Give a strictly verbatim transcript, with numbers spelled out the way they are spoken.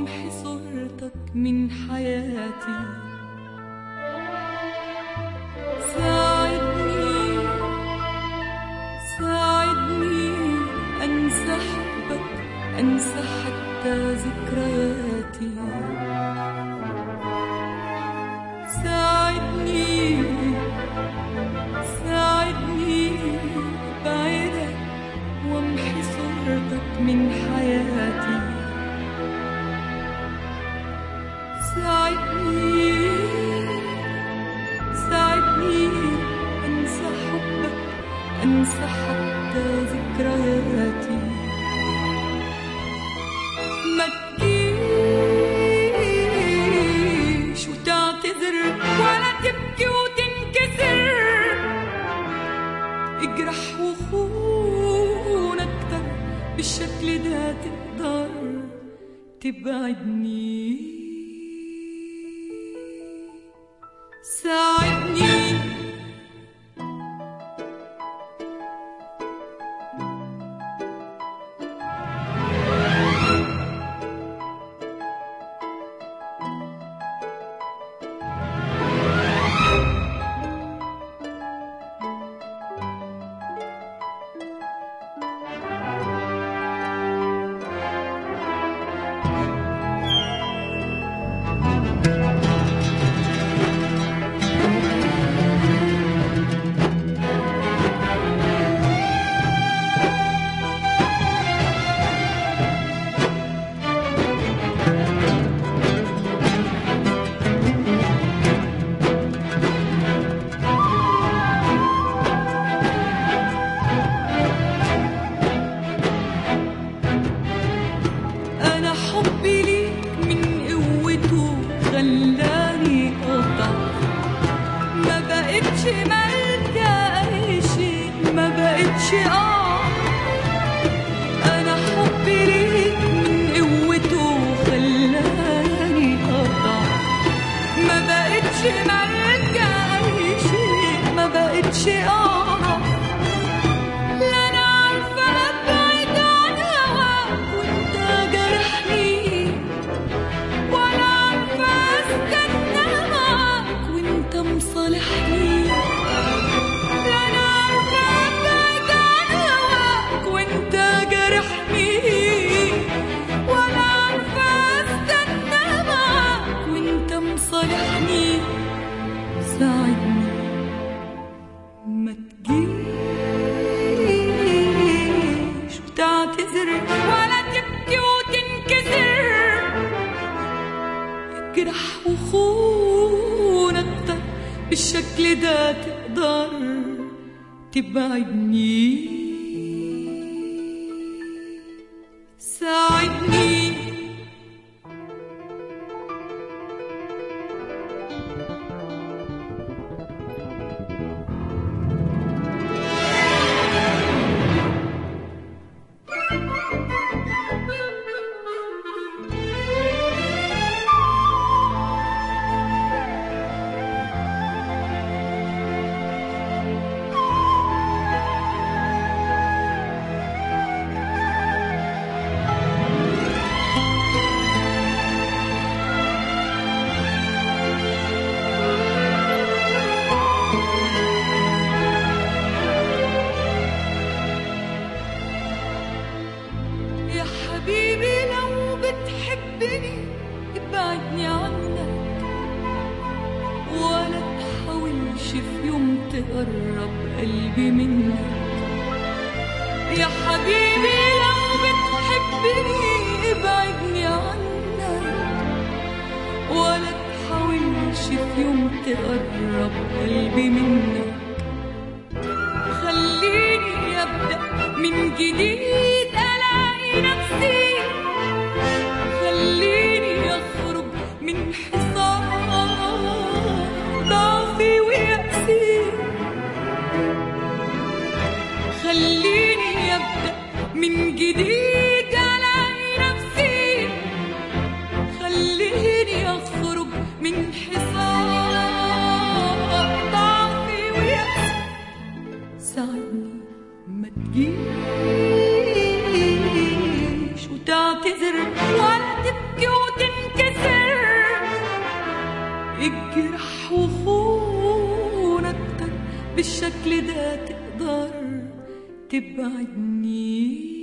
وامحي صورتك من حياتي. ساعدني ساعدني أنسى حبك، أنسى حتى ذكرياتي. ساعدني ساعدني أبعدك وامحي صورتك من حياتي. ساعدني ساعدني أنسى حبك، أنسى حتى ذكرياتي. ما تجيش وتعتذر ولا تبكي وتنكسر، اجرح وخون أكتر، بالشكل ده تقدر تبعدني. ساعدني بالشكل ده تقدر تبعدني. ساعدني ابعدني عنك، ولا تحاولش في يوم تقرب قلبي منك. يا حبيبي لو بتحبني ابعدني عنك، ولا تحاولش في يوم تقرب قلبي منك. خليني ابدأ من جديد الاقي نفسي، خليني اخرج من حصار ضعفي ويأسي. خليني ابدأ من جديد الاقي نفسي، خليني اخرج من حصار ضعفي ويأسي. ساعدني ما تجيش وتعتذر ولا تبكي وتبكي الجرح وخون اكتر بالشكل ده تقدر تبعدني؟